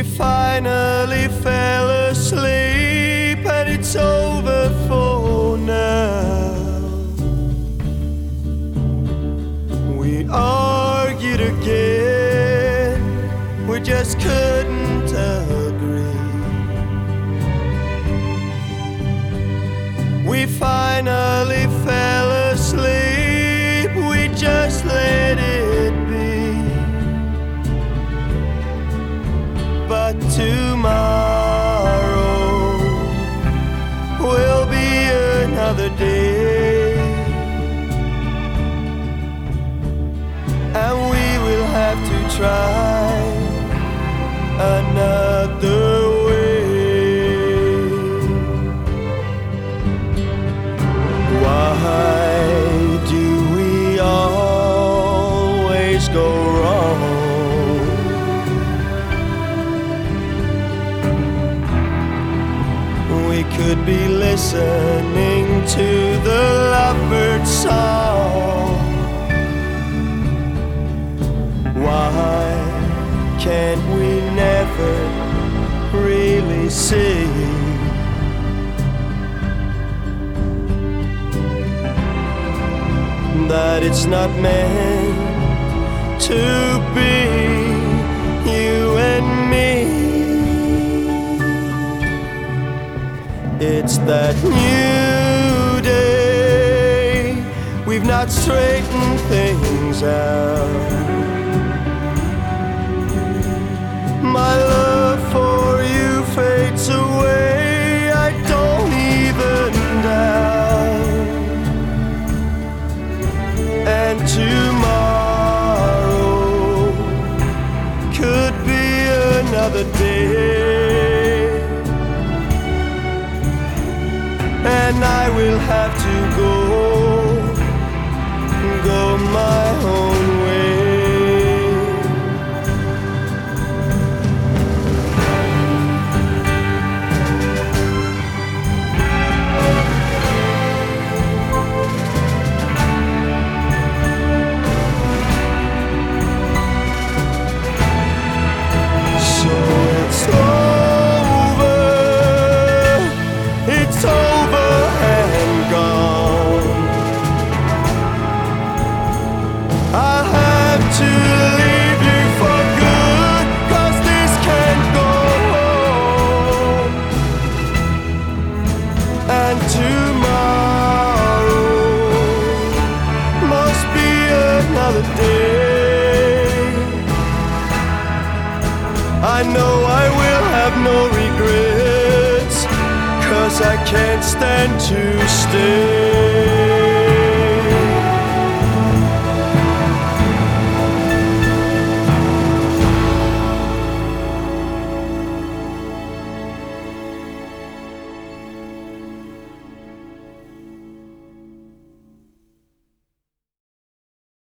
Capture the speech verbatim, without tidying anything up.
We finally fell asleep and it's over for now. We argued again, we just couldn't agree. We finally fell asleep, we just let it be. But tomorrow will be another day, and we will have to try another way. Why do we always go wrong? We could be listening to the lovebird song. Why can't we never really see that it's not meant to be you and me? It's that new day, we've not straightened things out. My love for you fades away, I don't even doubt. And tomorrow could be another day, and I will have to go, go my own way. So it's over, it's over and gone. I'll have to leave you for good, 'cause this can't go on. And tomorrow must be another day. I know I will have no regrets, 'cause I can't stand to stay.